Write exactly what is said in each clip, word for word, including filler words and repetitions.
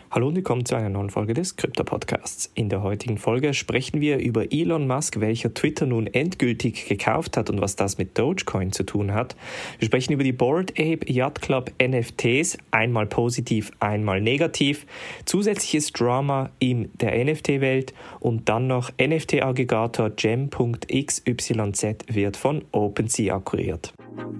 Hallo und willkommen zu einer neuen Folge des Krypto-Podcasts. In der heutigen Folge sprechen wir über Elon Musk, welcher Twitter nun endgültig gekauft hat und was das mit Dogecoin zu tun hat. Wir sprechen über die Bored Ape Yacht Club N F Ts, einmal positiv, einmal negativ, zusätzliches Drama in der N F T-Welt und dann noch N F T-Aggregator Gem Punkt X Y Z wird von OpenSea akquiriert.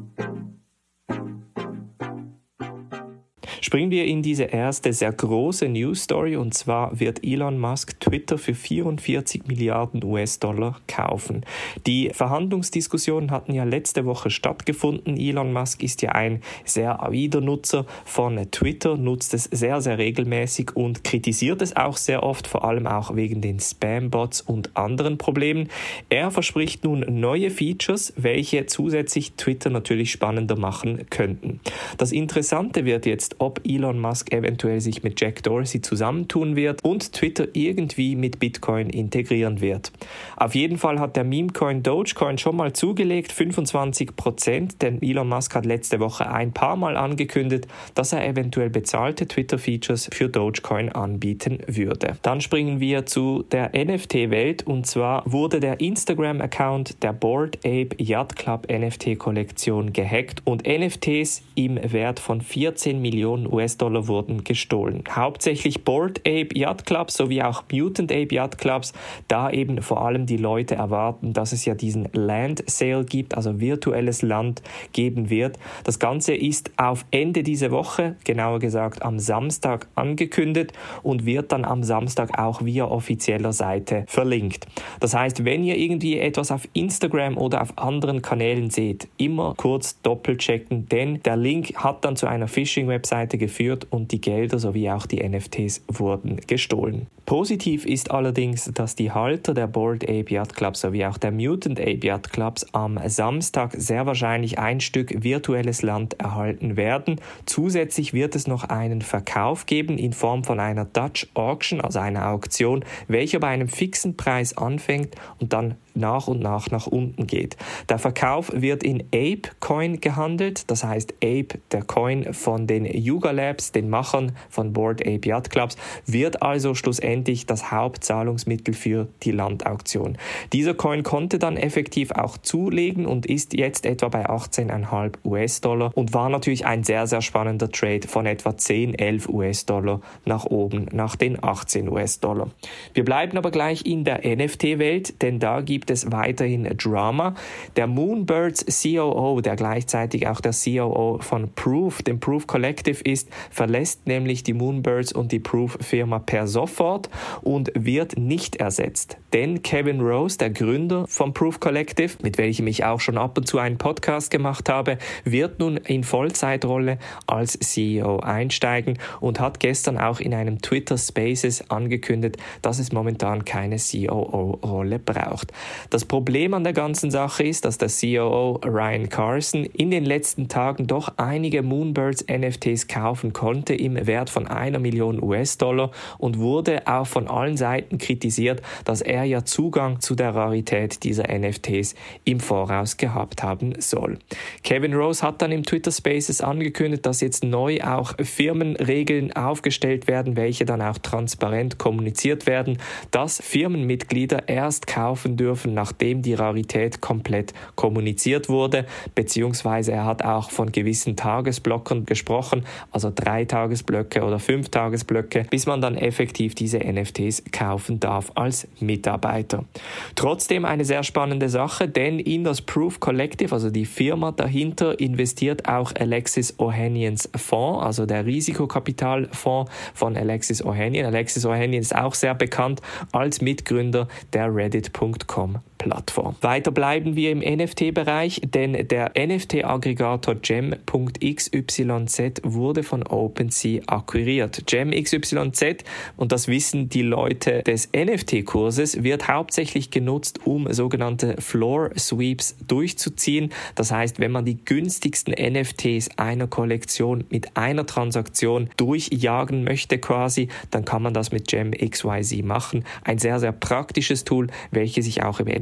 Springen wir in diese erste sehr große News-Story, und zwar wird Elon Musk Twitter für vierundvierzig Milliarden U S-Dollar kaufen. Die Verhandlungsdiskussionen hatten ja letzte Woche stattgefunden. Elon Musk ist ja ein sehr avider Nutzer von Twitter, nutzt es sehr, sehr regelmäßig und kritisiert es auch sehr oft, vor allem auch wegen den Spam-Bots und anderen Problemen. Er verspricht nun neue Features, welche zusätzlich Twitter natürlich spannender machen könnten. Das Interessante wird jetzt, ob Elon Musk eventuell sich mit Jack Dorsey zusammentun wird und Twitter irgendwie mit Bitcoin integrieren wird. Auf jeden Fall hat der Meme-Coin Dogecoin schon mal zugelegt, fünfundzwanzig Prozent, denn Elon Musk hat letzte Woche ein paar Mal angekündigt, dass er eventuell bezahlte Twitter-Features für Dogecoin anbieten würde. Dann springen wir zu der N F T-Welt, und zwar wurde der Instagram-Account der Bored Ape Yacht Club N F T-Kollektion gehackt und N F Ts im Wert von vierzehn Millionen U S-Dollar wurden gestohlen. Hauptsächlich Bored Ape Yacht Clubs sowie auch Mutant Ape Yacht Clubs, da eben vor allem die Leute erwarten, dass es ja diesen Land Sale gibt, also virtuelles Land geben wird. Das Ganze ist auf Ende dieser Woche, genauer gesagt am Samstag, angekündigt und wird dann am Samstag auch via offizieller Seite verlinkt. Das heißt, wenn ihr irgendwie etwas auf Instagram oder auf anderen Kanälen seht, immer kurz doppelchecken, denn der Link hat dann zu einer Phishing-Webseite geführt und die Gelder sowie auch die N F Ts wurden gestohlen. Positiv ist allerdings, dass die Halter der Bored Ape Yacht Clubs sowie auch der Mutant Ape Yacht Clubs am Samstag sehr wahrscheinlich ein Stück virtuelles Land erhalten werden. Zusätzlich wird es noch einen Verkauf geben in Form von einer Dutch Auction, also einer Auktion, welche bei einem fixen Preis anfängt und dann nach und nach nach unten geht. Der Verkauf wird in Ape Coin gehandelt, das heißt Ape, der Coin von den Yuga Labs, den Machern von Bored Ape Yacht Clubs, wird also schlussendlich das Hauptzahlungsmittel für die Landauktion. Dieser Coin konnte dann effektiv auch zulegen und ist jetzt etwa bei achtzehn Komma fünf U S-Dollar und war natürlich ein sehr, sehr spannender Trade von etwa zehn, elf U S-Dollar nach oben, nach den achtzehn U S-Dollar. Wir bleiben aber gleich in der N F T-Welt, denn da gibt es weiterhin Drama. Der Moonbirds C O O, der gleichzeitig auch der C O O von Proof, dem Proof Collective ist, verlässt nämlich die Moonbirds und die Proof-Firma per sofort und wird nicht ersetzt. Denn Kevin Rose, der Gründer vom Proof Collective, mit welchem ich auch schon ab und zu einen Podcast gemacht habe, wird nun in Vollzeitrolle als C E O einsteigen und hat gestern auch in einem Twitter Spaces angekündigt, dass es momentan keine C O O-Rolle braucht. Das Problem an der ganzen Sache ist, dass der C O O Ryan Carson in den letzten Tagen doch einige Moonbirds N F Ts kaufen konnte im Wert von einer Million U S-Dollar und wurde auch von allen Seiten kritisiert, dass er ja Zugang zu der Rarität dieser N F Ts im Voraus gehabt haben soll. Kevin Rose hat dann im Twitter Spaces angekündigt, dass jetzt neu auch Firmenregeln aufgestellt werden, welche dann auch transparent kommuniziert werden, dass Firmenmitglieder erst kaufen dürfen, nachdem die Rarität komplett kommuniziert wurde, beziehungsweise er hat auch von gewissen Tagesblockern gesprochen, also drei Tagesblöcke oder fünf Tagesblöcke, bis man dann effektiv diese N F Ts kaufen darf als Mitarbeiter. Trotzdem eine sehr spannende Sache, denn in das Proof Collective, also die Firma dahinter, investiert auch Alexis Ohanians Fonds, also der Risikokapitalfonds von Alexis Ohanian. Alexis Ohanian ist auch sehr bekannt als Mitgründer der Reddit Punkt com Plattform. Weiter bleiben wir im N F T-Bereich, denn der N F T-Aggregator Gem Punkt X Y Z wurde von OpenSea akquiriert. Gem X Y Z, und das wissen die Leute des N F T-Kurses, wird hauptsächlich genutzt, um sogenannte Floor Sweeps durchzuziehen. Das heißt, wenn man die günstigsten N F Ts einer Kollektion mit einer Transaktion durchjagen möchte quasi, dann kann man das mit Gem X Y Z machen. Ein sehr, sehr praktisches Tool, welches sich auch im N F T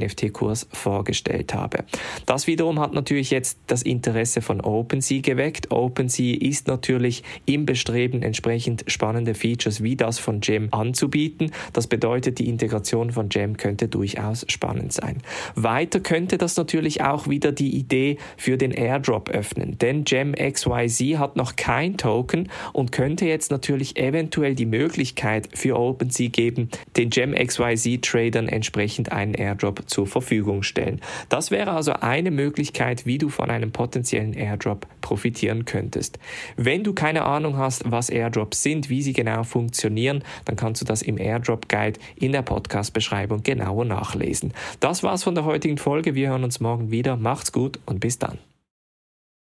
F T-Kurs vorgestellt habe. Das wiederum hat natürlich jetzt das Interesse von OpenSea geweckt. OpenSea ist natürlich im Bestreben, entsprechend spannende Features wie das von Gem anzubieten. Das bedeutet, die Integration von Gem könnte durchaus spannend sein. Weiter könnte das natürlich auch wieder die Idee für den Airdrop öffnen, denn Gem X Y Z hat noch kein Token und könnte jetzt natürlich eventuell die Möglichkeit für OpenSea geben, den Gem X Y Z-Tradern entsprechend einen Airdrop zur Verfügung stellen. Das wäre also eine Möglichkeit, wie du von einem potenziellen Airdrop profitieren könntest. Wenn du keine Ahnung hast, was Airdrops sind, wie sie genau funktionieren, dann kannst du das im Airdrop Guide in der Podcast-Beschreibung genauer nachlesen. Das war's von der heutigen Folge. Wir hören uns morgen wieder. Macht's gut und bis dann.